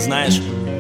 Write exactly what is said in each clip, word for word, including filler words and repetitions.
знаешь.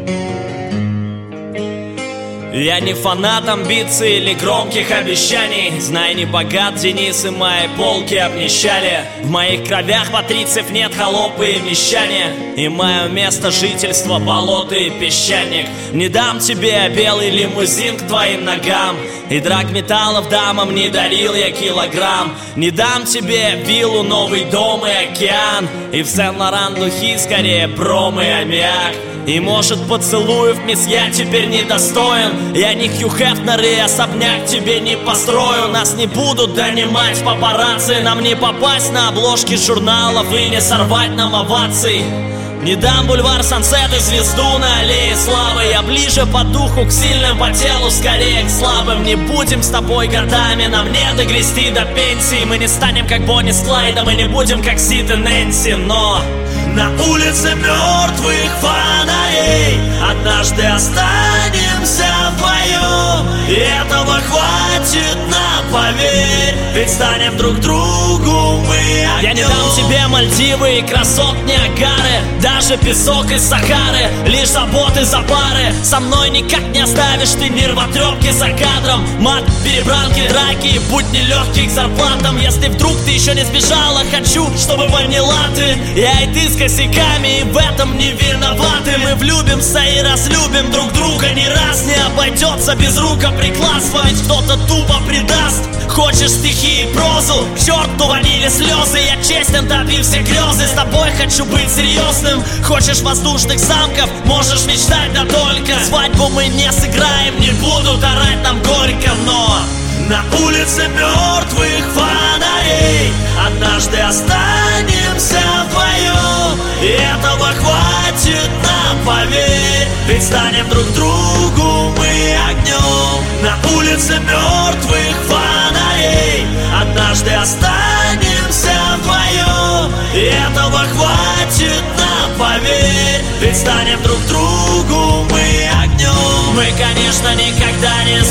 Я не фанат амбиций или громких обещаний. Знай, не богат Денис, и мои полки обнищали. В моих кровях патрицев нет, холопы и мещане. И мое место жительства болото и песчаник. Не дам тебе белый лимузин к твоим ногам, и драгметаллов дамам не дарил я килограмм. Не дам тебе виллу, новый дом и океан, и в Сен-Лоран духи скорее бром и аммиак. И может поцелуев, мисс, я теперь недостоин. Я не Хью Хефнер, и особняк тебе не построю. Нас не будут донимать папарацци, нам не попасть на обложки журналов и не сорвать нам оваций. Не дам бульвар Сансет и звезду на аллее славы. Я ближе по духу к сильным, по телу скорее к слабым. Не будем с тобой годами, нам не догрести до пенсии. Мы не станем как Бонни с Клайдом и не будем как Сид и Нэнси. Но на улице мертвых фонарей однажды останемся вдвоем, и этого хватит нам, поверь, ведь станем друг другу мы огнем. Я не дам тебе Мальдивы и красот Ниагары, даже песок из Сахары, лишь заботы за пары. Со мной никак не оставишь ты мир в отрёбке за кадром. Мат, перебранки, драки и будни легких зарплатам. Если вдруг ты еще не сбежала, хочу, чтобы поняла ты, я и ты с косяками, и в этом не виноваты. Мы влюбимся и разлюбим друг друга, ни раз не обойдется без рукоприкладства, ведь кто-то тупо предаст. Хочешь стихи и прозу? К черту ванили слезы. Я честен, добив все грезы. С тобой хочу быть серьезным. Хочешь воздушных замков? Можешь мечтать, да только свадьбу мы не сыграем. Не будут орать нам горько, но на улице мертвых фонарей однажды останемся вдвоем, и этого хватит нам, поверь, ведь станем друг другу мы огнем. На улице мертвых фонарей однажды останемся вдвоем, и этого хватит нам, поверь, ведь станем друг другу мы огнем. Мы, конечно, никогда не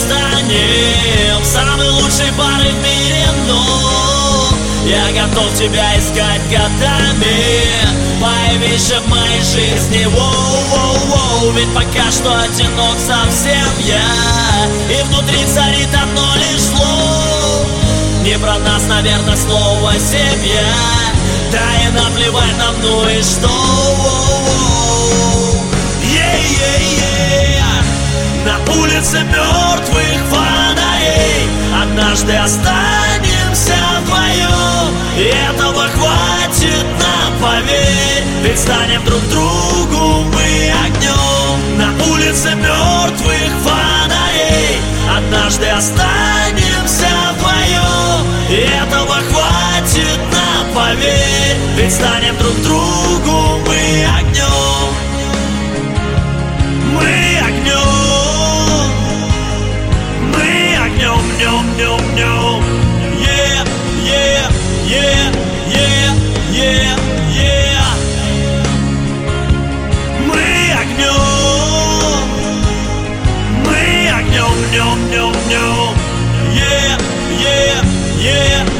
станем самой лучшей парой в мире, но я готов тебя искать годами. Появись в моей жизни, воу-воу-воу, ведь пока что одинок совсем я, и внутри царит одно лишь слово. Не про нас, наверное, слово семья. Да и наплевать нам, ну и что. Yeah-yeah-yeah. На улице мертвых фонарей однажды останемся вдвоем, и этого хватит нам, поверь, ведь станем друг другу мы огнем. На улице мертвых фонарей однажды останемся вдвоем, и этого хватит нам, поверь, ведь станем друг другу мы огнем. Мы огнем, мы огнем, днем, днем, днем. Yeah, yeah, yeah, yeah, yeah, yeah. Мы огнем, мы огнем, днем, днем, днем. Yeah, yeah, yeah.